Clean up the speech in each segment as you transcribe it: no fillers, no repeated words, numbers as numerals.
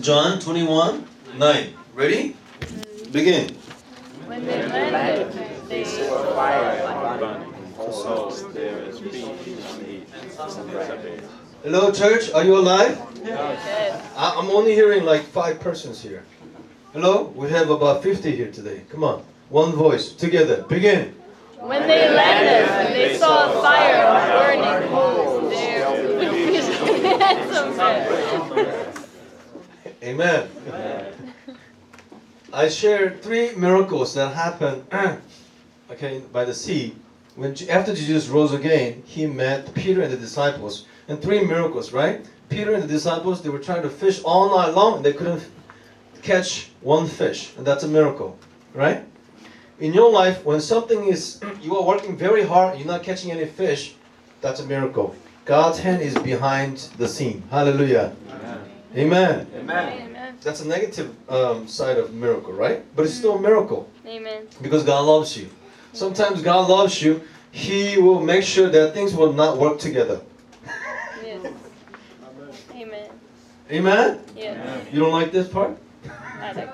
John 21:9. Ready? Begin. When they landed, they saw fire burning. So there is peace on the Hello, church. Are you alive? dead. I'm only hearing like 5 persons here. Hello? We have about 50 here today. Come on. One voice. Together. Begin. When they landed, they saw a fire burning coals there. That's so bad. Amen. I shared 3 miracles that happened by the sea. After Jesus rose again, he met Peter and the disciples. And 3 miracles, right? Peter and the disciples, they were trying to fish all night long and they couldn't catch one fish. And that's a miracle, right? In your life, when something you are working very hard, you're not catching any fish, that's a miracle. God's hand is behind the scene. Hallelujah. Amen. Amen. That's a negative side of miracle, right? But it's still a miracle. Amen. Because God loves you. Sometimes God loves you. He will make sure that things will not work together. Yes. Amen. Amen? Yes. You don't like this part? I like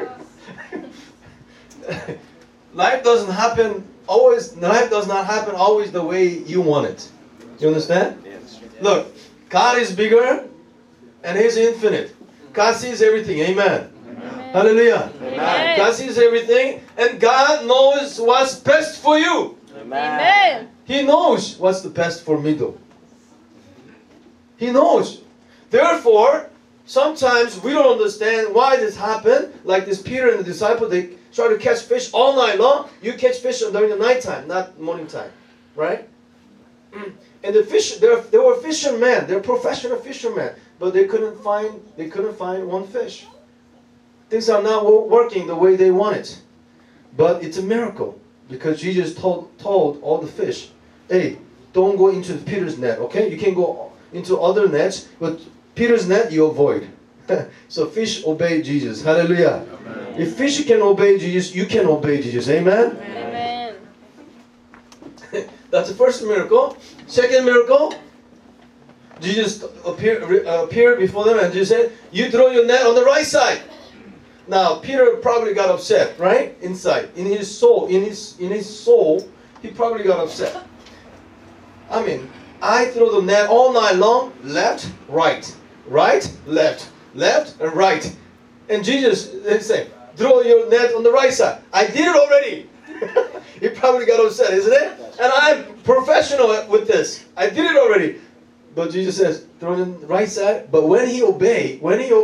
it. Life does not happen always the way you want it. You understand? Yes. Look, God is bigger and He's infinite. God sees everything. Amen. Amen. Hallelujah. Amen. God sees everything and God knows what's best for you. Amen. He knows what's the best for me though. He knows. Therefore, sometimes we don't understand why this happened. Like this Peter and the disciple, they try to catch fish all night long. You catch fish during the nighttime, not morning time. Right? And the fish, they were fishermen. They're professional fishermen. But they couldn't find one fish. Things are not working the way they want it. But it's a miracle. Because Jesus told all the fish, hey, don't go into Peter's net, okay? You can go into other nets, but Peter's net you avoid. So fish obey Jesus. Hallelujah. Amen. If fish can obey Jesus, you can obey Jesus. Amen? Amen. That's the first miracle. Second miracle, Jesus appeared before them and Jesus said, you throw your net on the right side. Now, Peter probably got upset, right? Inside. In his soul, he probably got upset. I mean, I throw the net all night long, left, right, left, and right. And Jesus said, throw your net on the right side. I did it already. He probably got upset, isn't it? And I'm professional with this. I did it already. But Jesus says, throw it on the right side. But when he obeyed,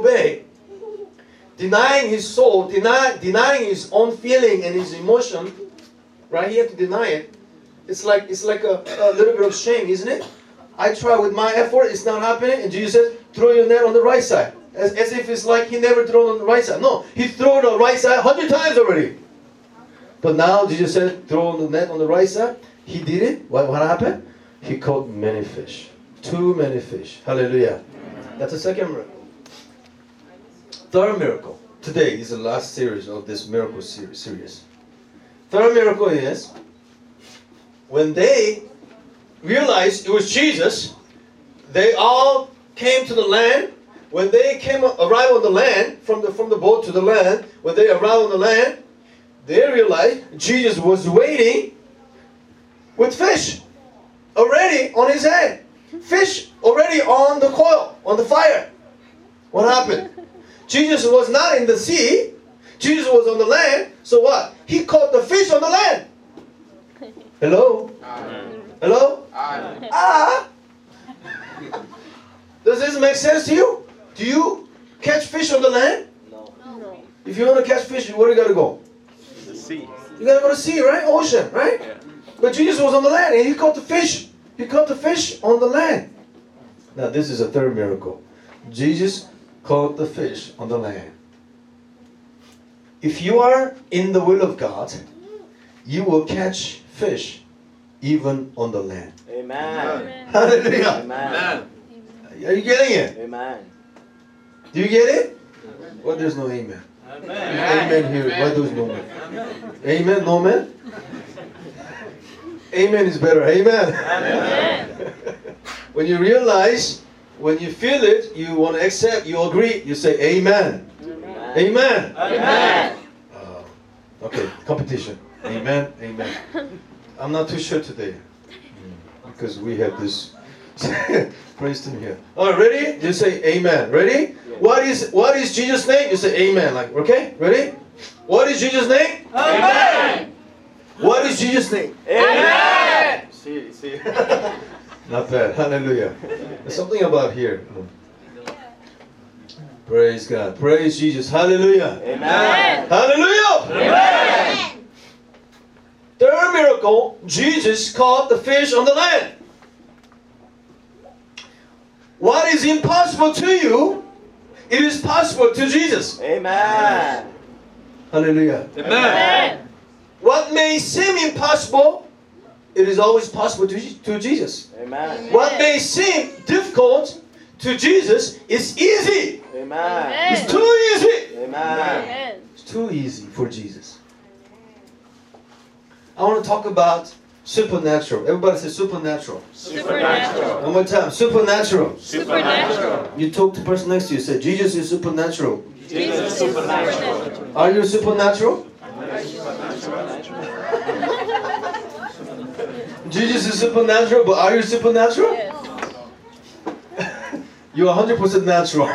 denying his soul, denying his own feeling and his emotion, right? He had to deny it. It's like a little bit of shame, isn't it? I try with my effort, it's not happening, and Jesus says, throw your net on the right side. As if it's like he never threw it on the right side. No, he threw it on the right side 100 times already. But now Jesus said, throw the net on the right side. He did it. What happened? He caught many fish. Too many fish. Hallelujah. That's the second miracle. Third miracle. Today is the last series of this miracle series. Third miracle is when they realized it was Jesus, they all came to the land. When they arrived on the land, from the boat to the land, when they arrived on the land, they realized Jesus was waiting with fish already on his head. Fish already on the coil, on the fire. What happened? Jesus was not in the sea. Jesus was on the land. So what? He caught the fish on the land. Hello? Hello? Ah! Does this make sense to you? Do you catch fish on the land? No. If you want to catch fish, where do you got to go? The sea. You got to go to the sea, right? Ocean, right? Yeah. But Jesus was on the land and he caught the fish. He caught the fish on the land. Now this is a third miracle. Jesus caught the fish on the land. If you are in the will of God, you will catch fish even on the land. Amen. Hallelujah. Amen. Are you getting it? Amen. Do you get it? Well, there's no amen. Amen. Amen here. Why there's no man? Amen, no man? Amen is better. Amen. Amen. When you realize When you feel it, you want to accept, you agree, you say amen. Amen. Amen. Okay, competition. Amen. Amen. I'm not too sure today because we have this praise team here. All right, ready? You say amen. Ready? What is Jesus' name? You say amen. Like, okay? Ready? What is Jesus' name? Amen. What is Jesus' name? Amen. See. Not bad. Hallelujah. There's something about here. Praise God. Praise Jesus. Hallelujah. Amen. Hallelujah. Amen. Third miracle, Jesus caught the fish on the land. What is impossible to you, it is possible to Jesus. Amen. Hallelujah. Amen. What may seem impossible, it is always possible to Jesus. Amen. What may seem difficult to Jesus is easy. Amen. It's too easy. Amen. Amen. It's too easy for Jesus. I want to talk about supernatural. Everybody say supernatural. Supernatural. One more time. Supernatural. Supernatural. You talk to the person next to you. Say, Jesus is supernatural. Jesus is supernatural. Are you supernatural? Jesus is supernatural, but are you supernatural? Yes. You're 100% natural.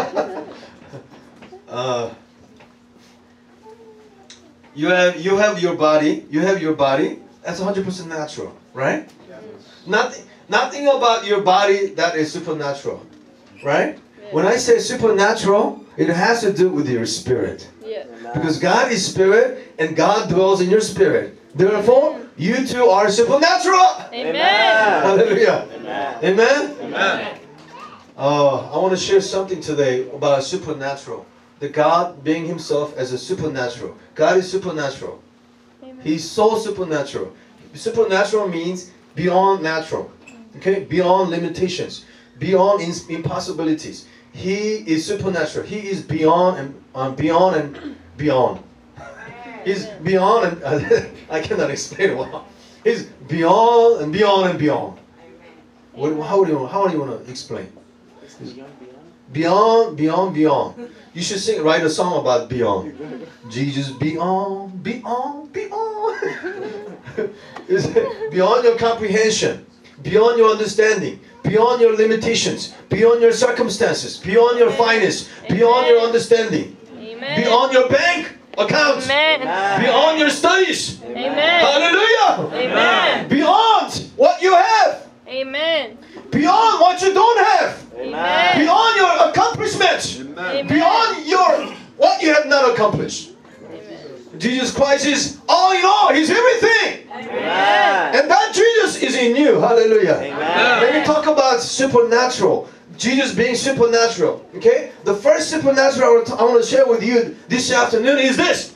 You have your body. You have your body. That's 100% natural, right? Nothing about your body that is supernatural, right? When I say supernatural, it has to do with your spirit. Yes. Because God is spirit and God dwells in your spirit. Therefore, you too are supernatural. Amen. Hallelujah. Amen. Amen. Amen. I want to share something today about supernatural. The God being himself as a supernatural. God is supernatural. He's so supernatural. Supernatural means beyond natural. Okay? Beyond limitations. Beyond impossibilities. He is supernatural. He is beyond and beyond and beyond. He's beyond and I cannot explain it well. He's beyond and beyond and beyond. How do you want to explain? Beyond, beyond, beyond. You should write a song about beyond. Jesus beyond, beyond, beyond. It's beyond your comprehension, beyond your understanding, beyond your limitations, beyond your circumstances, beyond your finance, beyond your understanding, Amen. beyond your bank account, Amen. beyond your studies. Amen. Hallelujah. Amen. Beyond what you have, Amen. beyond what you don't have. Amen. Beyond your accomplishments. Amen. Beyond what you have not accomplished. Amen. Jesus Christ is all in all. He's everything. Amen. And that Jesus is in you. Hallelujah. Amen. Let me talk about supernatural. Jesus being supernatural. Okay? The first supernatural I want to share with you this afternoon is this.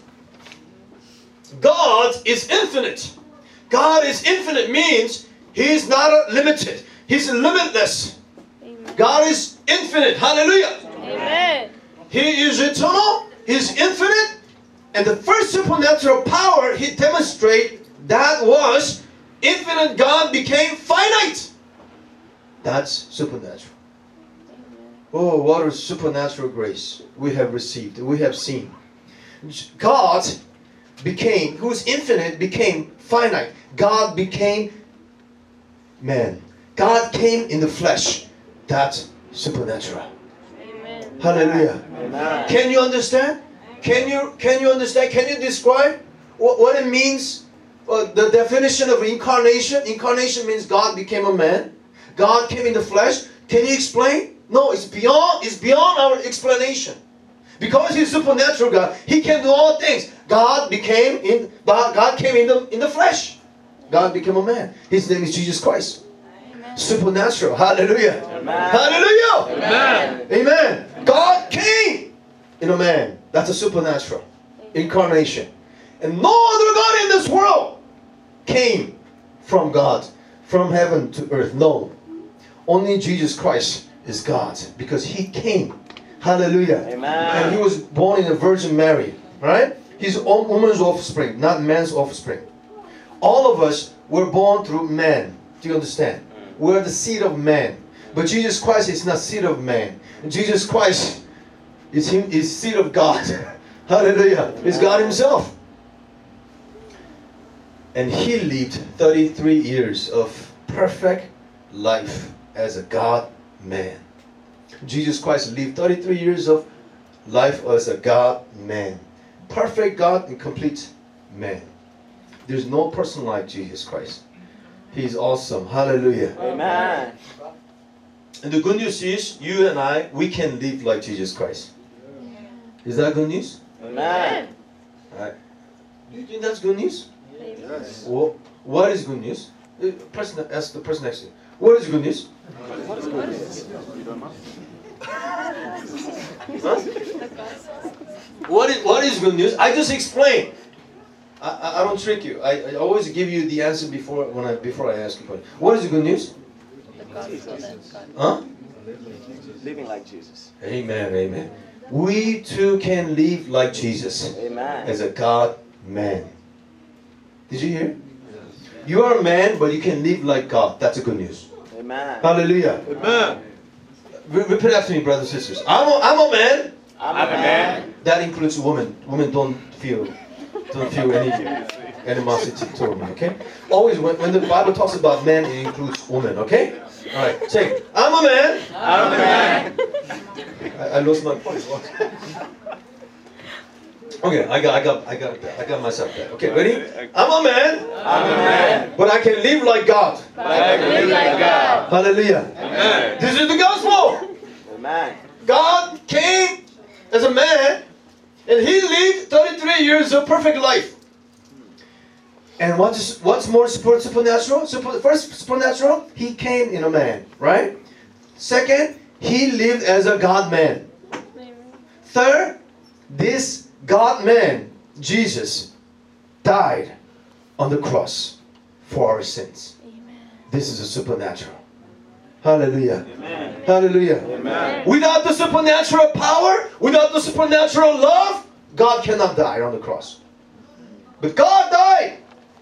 God is infinite. God is infinite means He's not limited. He's limitless. God is infinite. Hallelujah. Amen. He is eternal. He's infinite. And the first supernatural power He demonstrated, that was infinite God became finite. That's supernatural. Oh, what a supernatural grace we have received. We have seen. God became, who's infinite, became finite. God became man. God came in the flesh. That's supernatural. Amen. Hallelujah. Amen. Can you understand? Can you understand? Can you describe what it means? The definition of incarnation. Incarnation means God became a man. God came in the flesh. Can you explain? No, it's beyond our explanation. Because He's supernatural God, He can do all things. God came in the flesh. God became a man. His name is Jesus Christ. Supernatural. Hallelujah. Amen. Hallelujah. Amen. Amen. God came in a man. That's a supernatural incarnation. And no other God in this world came from God, from heaven to earth. No. Only Jesus Christ is God because He came. Hallelujah. Amen. And He was born in a Virgin Mary. Right? He's woman's offspring, not man's offspring. All of us were born through man. Do you understand? We're the seed of man. But Jesus Christ is not seed of man. Jesus Christ is seed of God. Hallelujah. It's God himself. And he lived 33 years of perfect life as a God man. Jesus Christ lived 33 years of life as a God man. Perfect God and complete man. There's no person like Jesus Christ. He's awesome. Hallelujah. Amen. And the good news is, you and I, we can live like Jesus Christ. Is that good news? Amen. Alright. Do you think that's good news? Yes. Well, what is good news? Ask the person next to you. What is good news? What is good news? Huh? What is good news? I just explain. I don't trick you. I always give you the answer before I ask you. What is the good news? Huh? Living like Jesus. Amen, amen. We too can live like Jesus. Amen. As a God man. Did you hear? You are a man, but you can live like God. That's a good news. Amen. Hallelujah. Amen. Repeat after me, brothers and sisters. I'm a man. I'm a man. That includes women. Women don't feel any animosity toward me, okay? Always when the Bible talks about men, it includes women, okay? Alright, say, I'm a man. I'm a man. I lost my point. Okay, I got myself there. Okay, ready? I'm a man. I'm a man. But I can live like God. But I can live like God. Hallelujah. Amen. This is the gospel. Amen. God came as a man and he lived 33 years of perfect life. And what's more supernatural? First, supernatural, he came in a man, right? Second, he lived as a God man. Third, this God man, Jesus, died on the cross for our sins. This is a supernatural. Hallelujah. Amen. Hallelujah. Amen. Without the supernatural power, without the supernatural love, God cannot die on the cross. But God died.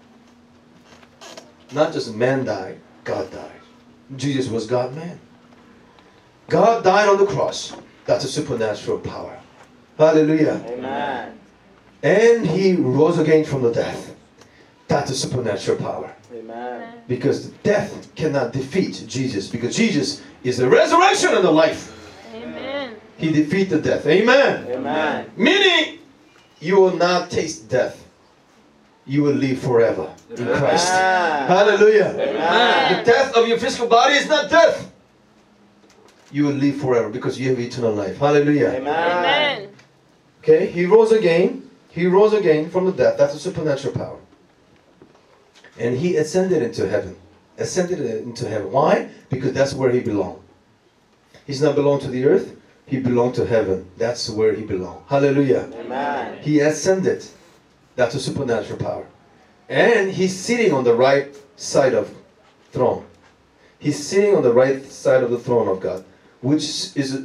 Not just man died, God died. Jesus was God man. God died on the cross. That's a supernatural power. Hallelujah. Amen. And he rose again from the death. That's a supernatural power. Amen. Because death cannot defeat Jesus. Because Jesus is the resurrection and the life. Amen. He defeated death. Amen. Amen. Meaning, you will not taste death. You will live forever in Christ. Amen. Hallelujah. Amen. The death of your physical body is not death. You will live forever because you have eternal life. Hallelujah. Amen. Okay, he rose again. He rose again from the death. That's a supernatural power. And he ascended into heaven. Ascended into heaven. Why? Because that's where he belonged. He's not belonged to the earth. He belonged to heaven. That's where he belonged. Hallelujah. Amen. He ascended. That's a supernatural power. And he's sitting on the right side of throne. He's sitting on the right side of the throne of God, which is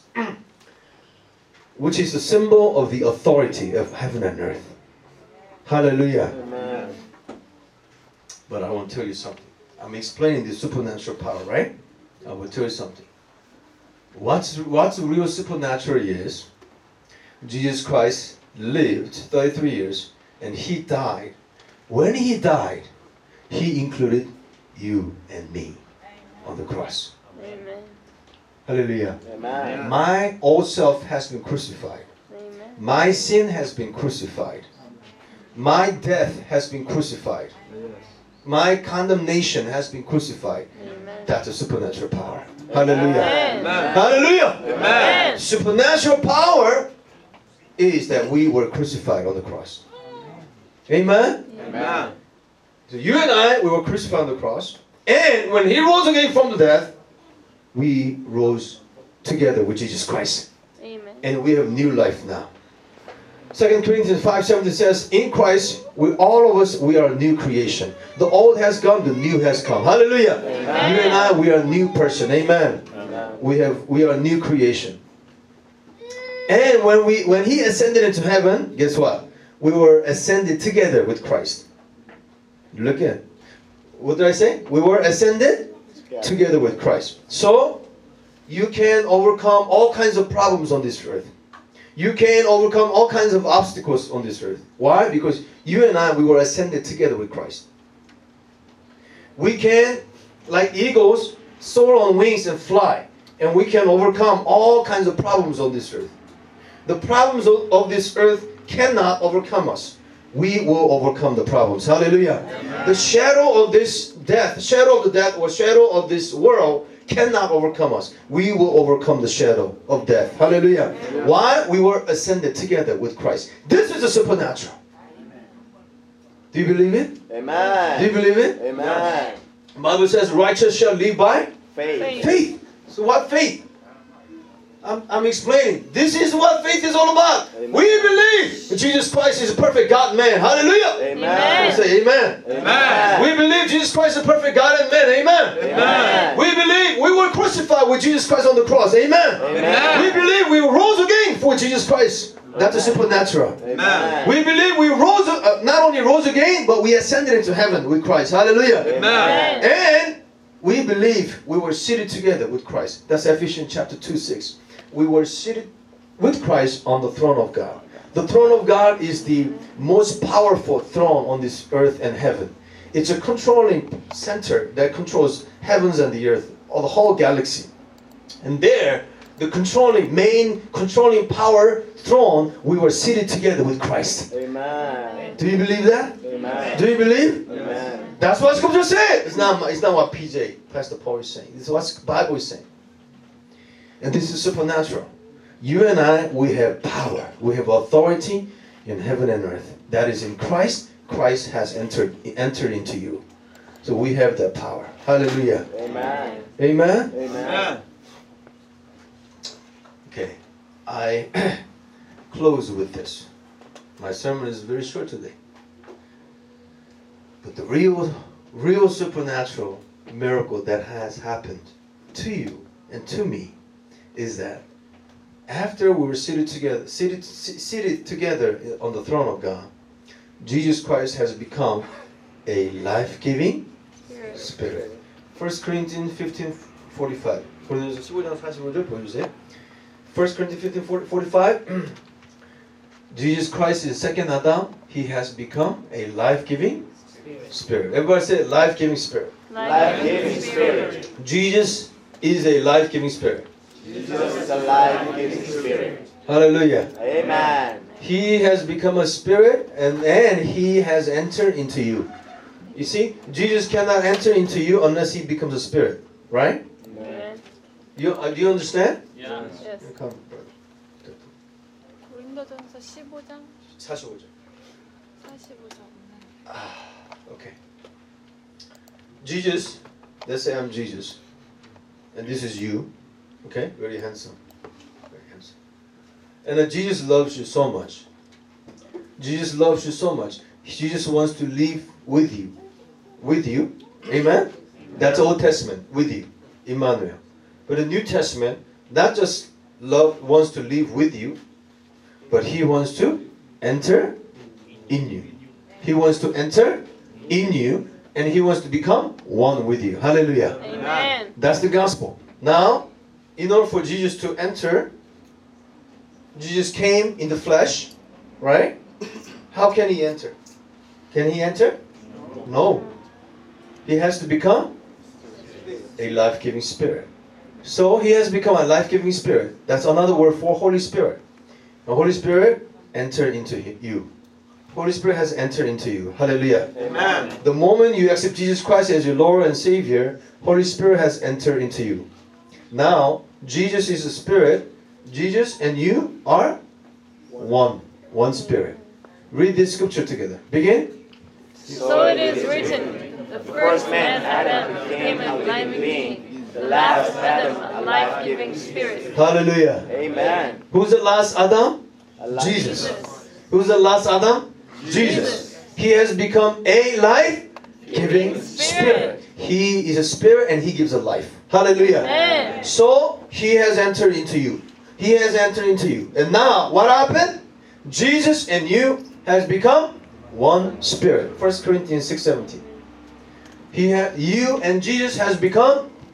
the symbol of the authority of heaven and earth. Hallelujah. Amen. But I want to tell you something. I'm explaining the supernatural power, right? I will tell you something. What's real supernatural is Jesus Christ lived 33 years and he died. When he died, he included you and me on the cross. Amen. Hallelujah. Amen. My old self has been crucified. Amen. My sin has been crucified. My death has been crucified. My condemnation has been crucified. Amen. That's a supernatural power. Hallelujah. Amen. Hallelujah. Amen. Supernatural power is that we were crucified on the cross. Amen? Amen. So you and I, we were crucified on the cross. And when he rose again from the death, we rose together with Jesus Christ. Amen. And we have new life now. 2 Corinthians 5:17 says, in Christ, all of us, we are a new creation. The old has gone, the new has come. Hallelujah. Amen. You and I, we are a new person. Amen. Amen. We are a new creation. And when he ascended into heaven, guess what? We were ascended together with Christ. Look at, what did I say? We were ascended together with Christ. So, you can overcome all kinds of problems on this earth. You can overcome all kinds of obstacles on this earth. Why? Because you and I, we were ascended together with Christ. We can, like eagles, soar on wings and fly. And we can overcome all kinds of problems on this earth. The problems of this earth cannot overcome us. We will overcome the problems. Hallelujah. The shadow of this death, shadow of the death or shadow of this world cannot overcome us. We will overcome the shadow of death. Hallelujah. Why? We were ascended together with Christ. This is the supernatural. Do you believe it? Amen. Do you believe it? Amen. The Bible says righteous shall live by Faith. faith. So what faith? I'm explaining. This is what faith is all about. Amen. We believe that Jesus Christ is a perfect God man. Hallelujah. Amen. Say amen. Amen. We believe Jesus Christ is a perfect God and man. Amen. Amen. We believe we were crucified with Jesus Christ on the cross. Amen. Amen. We believe we rose again for Jesus Christ. That's the supernatural. Amen. We believe we rose, not only rose again, but we ascended into heaven with Christ. Hallelujah. Amen. And we believe we were seated together with Christ. That's Ephesians chapter 2:6. We were seated with Christ on the throne of God. The throne of God is the most powerful throne on this earth and heaven. It's a controlling center that controls heavens and the earth, or the whole galaxy. And there, the main controlling power throne, we were seated together with Christ. Amen. Do you believe that? Amen. Do you believe? Amen. That's what Scripture says. It's not what PJ, Pastor Paul is saying. It's what the Bible is saying. And this is supernatural. You and I, we have power. We have authority in heaven and earth. That is in Christ. Christ has entered into you. So we have that power. Hallelujah. Amen. Amen? Amen. Okay. I close with this. My sermon is very short today. But the real supernatural miracle that has happened to you and to me is that after we were seated together on the throne of God, Jesus Christ has become a life-giving Spirit. 1 Corinthians 15:45. 1 Corinthians 15:45. Jesus Christ is the second Adam. He has become a life-giving Spirit. Everybody say life-giving Spirit. Life-giving Spirit. Jesus is a life-giving Spirit. Jesus is a life-giving Spirit. Hallelujah. Amen. He has become a spirit and He has entered into you. You see, Jesus cannot enter into you unless He becomes a spirit. Right? Amen. Do you understand? Yes. Come, brother. 고린도전서 15장 45절. 45절. Okay. Jesus, let's say I'm Jesus. And this is you. Okay? Very handsome. Very handsome. And Jesus loves you so much. Jesus loves you so much. Jesus wants to live with you. With you. Amen? That's Old Testament. With you. Emmanuel. But the New Testament, not just wants to live with you, but He wants to enter in you. He wants to enter in you, and He wants to become one with you. Hallelujah. Amen. That's the gospel. Now, in order for Jesus to enter, Jesus came in the flesh, right? How can He enter? Can He enter? No. He has to become a life-giving Spirit. So He has become a life-giving Spirit. That's another word for Holy Spirit. The Holy Spirit entered into you. Holy Spirit has entered into you. Hallelujah. Amen. The moment you accept Jesus Christ as your Lord and Savior, Holy Spirit has entered into you. Now, Jesus is a Spirit. Jesus and you are one Spirit. Read this scripture together. Begin. So it is written, the first man Adam became a living being, the last Adam a life-giving spirit. Hallelujah. Amen. Who's the last Adam? Jesus. Who's the last Adam? Jesus. He has become a life-giving Spirit. He is a Spirit and He gives a life. Hallelujah. Amen. So He has entered into you. He has entered into you. And now, what happened? Jesus and you has become one Spirit. 1 Corinthians 6:17. You and Jesus has become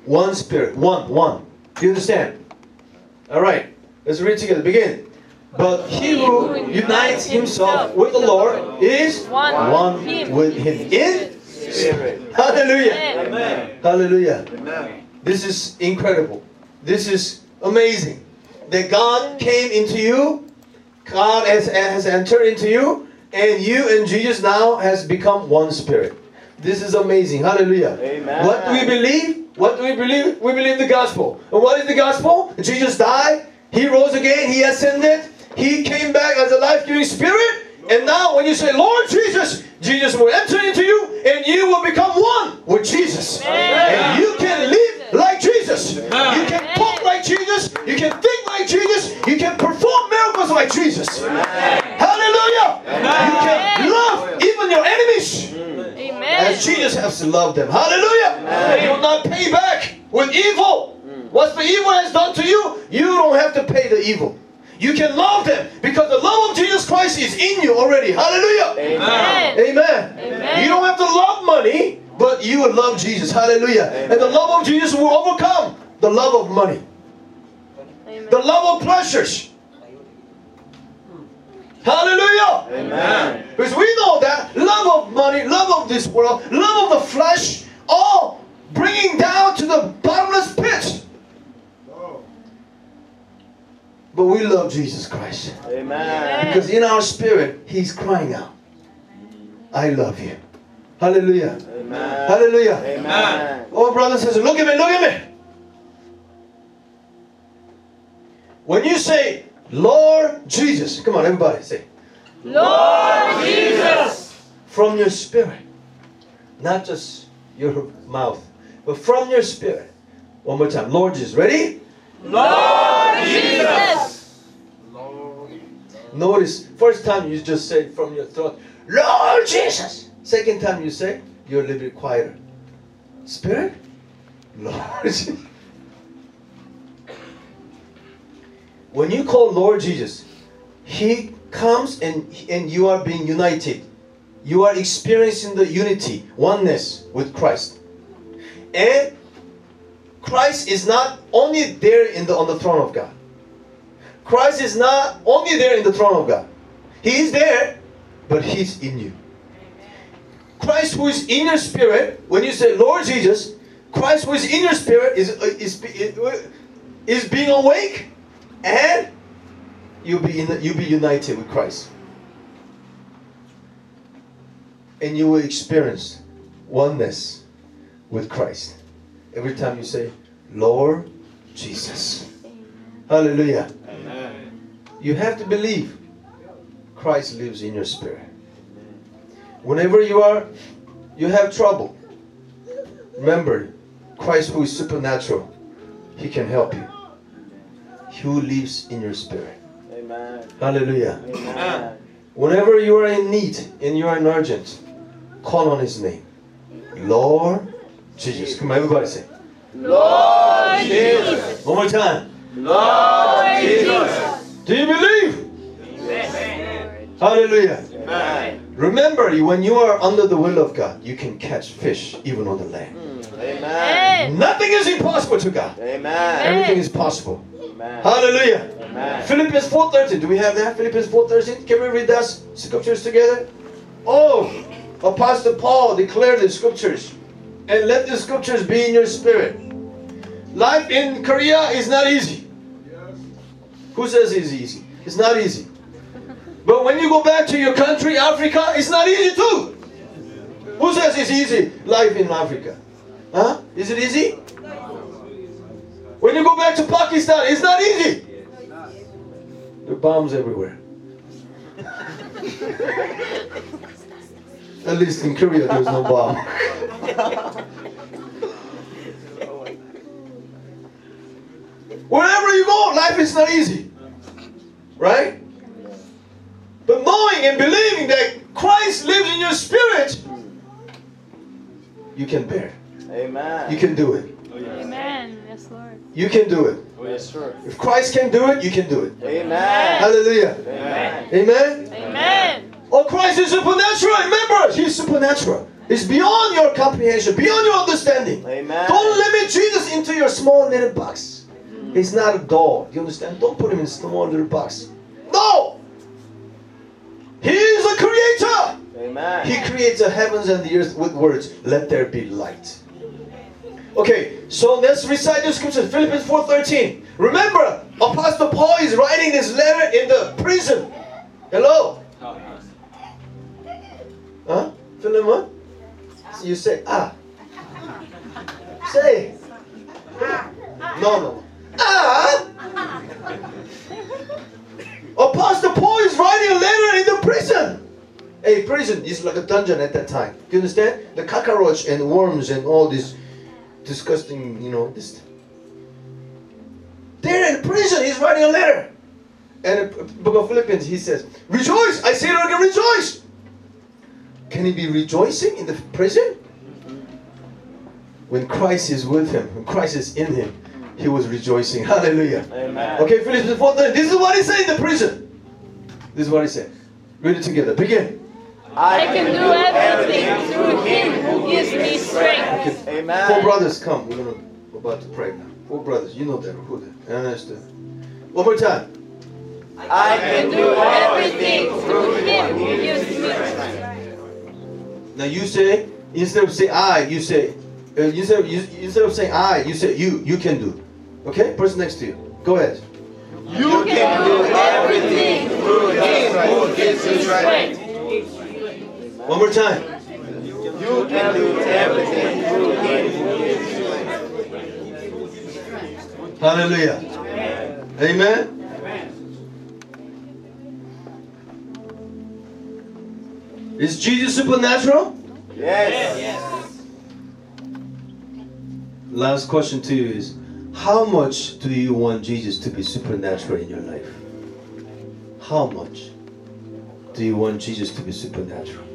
One Spirit. One. Do you understand? All right. Let's read together. Begin. But he who unites himself with the Lord is one with him in Spirit. Hallelujah. Amen. Hallelujah. Amen. This is incredible. This is amazing. That God came into you. God has entered into you. And you and Jesus now has become one spirit. This is amazing. Hallelujah. Amen. What do we believe? What do we believe? We believe the gospel. And what is the gospel? Jesus died. He rose again. He ascended. He came back as a life-giving spirit. And now when you say, Lord Jesus, Jesus will enter into you and you will become one with Jesus. And you can live like Jesus. You can talk like Jesus. You can think like Jesus. You can perform miracles like Jesus. Hallelujah. You can love even your enemies as Jesus has to love them. Hallelujah. You will not pay back with evil. What the evil has done to you, you don't have to pay the evil. You can love them because the love of Jesus Christ is in you already. Hallelujah. Amen. Amen. Amen. You don't have to love money, but you will love Jesus. Hallelujah. Amen. And the love of Jesus will overcome the love of money. Amen. The love of pleasures. Hallelujah. Amen. Because we know that love of money, love of this world, love of the flesh, all bringing down to the bottomless pit. But we love Jesus Christ. Amen. Because in our spirit, He's crying out, I love you. Hallelujah. Amen. Hallelujah. Amen. Oh, brothers and sisters, look at me, look at me. When you say, Lord Jesus, come on, everybody say, Lord Jesus. From your spirit, not just your mouth, but from your spirit. One more time, Lord Jesus. Ready? Lord Jesus. Notice, first time you just say from your throat, Lord Jesus. Second time you say, you're a little bit quieter. Spirit? Lord Jesus. When you call Lord Jesus, He comes and you are being united. You are experiencing the unity, oneness with Christ. And Christ is not only there on the throne of God. Christ is not only there in the throne of God. He is there, but He's in you. Christ who is in your spirit, when you say Lord Jesus, Christ who is in your spirit is being awake, and you'll be united with Christ. And you will experience oneness with Christ. Every time you say, Lord Jesus. Hallelujah. Amen. You have to believe Christ lives in your spirit. Whenever you have trouble, remember, Christ who is supernatural, He can help you. He who lives in your spirit. Amen. Hallelujah. Amen. Whenever you are in need and you are in urgent, call on His name. Lord Jesus. Come on, everybody say. Lord Jesus. One more time. Lord Jesus. Do you believe? Amen. Hallelujah. Amen. Remember, when you are under the will of God, you can catch fish even on the land. Amen. Nothing is impossible to God. Amen. Everything is possible. Amen. Hallelujah. Amen. Philippians 4:13. Do we have that? Philippians 4:13. Can we read that scriptures together? Oh, Apostle Paul declared the scriptures. And let the scriptures be in your spirit. Life in Korea is not easy. Who says it's easy? It's not easy. But when you go back to your country, Africa, it's not easy too. Who says it's easy? Life in Africa. Huh? Is it easy? When you go back to Pakistan, it's not easy. There are bombs everywhere. At least in Korea, there's no bomb. Wherever you go, life is not easy. Right? But knowing and believing that Christ lives in your spirit, you can bear. Amen. You can do it. Amen. Yes, Lord. You can do it. Yes, sir. If Christ can do it, you can do it. Amen. Hallelujah. Amen. Amen? Amen. Oh, Christ is supernatural. Remember, He's supernatural. It's beyond your comprehension, beyond your understanding. Amen. Don't limit Jesus into your small little box. He's not a doll. You understand? Don't put him in a small little box. No! He is a creator. Amen. He creates the heavens and the earth with words. Let there be light. Okay, so let's recite the scripture. Philippians 4:13. Remember, Apostle Paul is writing this letter in the prison. Hello? Huh? Philemon? So you say, ah. Say. No. Ah. Apostle Paul is writing a letter in the prison. A prison is like a dungeon at that time. Do you understand? The cockroach and worms and all this disgusting, this. There in prison, he's writing a letter. And in the book of Philippians, he says, rejoice! I say it again, rejoice! Can he be rejoicing in the prison? When Christ is with him, when Christ is in him, he was rejoicing. Hallelujah. Amen. Okay, Philippians 4:13. This is what he said in the prison. This is what he said. Read it together. Begin. I can do everything through Him who gives me strength. Amen. 4 brothers, come. We're about to pray now. 4 brothers. You know them. Who they? I understand. One more time. I can do everything through Him who gives me strength. Now you say, instead of saying I, you say, instead of saying I, you say you can do. Okay? Person next to you. Go ahead. You can do everything through Him who gives me strength. One more time. You can do everything through Him who gives you strength. Hallelujah. Amen. Is Jesus supernatural? Yes. Last question to you is, how much do you want Jesus to be supernatural in your life? How much do you want Jesus to be supernatural?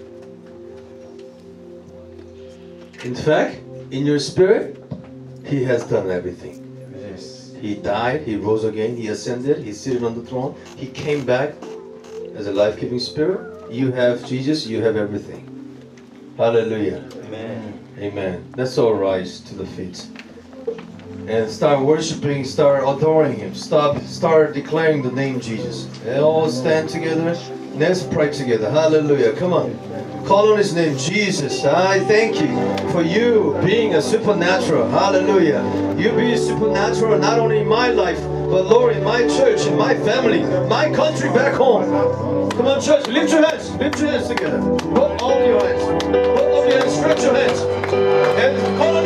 In fact, in your spirit, He has done everything. Yes. He died, He rose again, He ascended, He's seated on the throne. He came back as a life-giving spirit. You have Jesus, you have everything. Hallelujah. Amen. Amen. Let's all rise to the feet and start worshiping, start adoring Him. Start declaring the name Jesus. And all stand together. Let's pray together. Hallelujah. Come on. Call on His name, Jesus. I thank you for you being a supernatural. Hallelujah. You be supernatural not only in my life, but Lord, in my church, in my family, my country back home. Come on, church, lift your hands. Lift your hands together. Put all your hands. Put all your hands. Stretch your hands. And call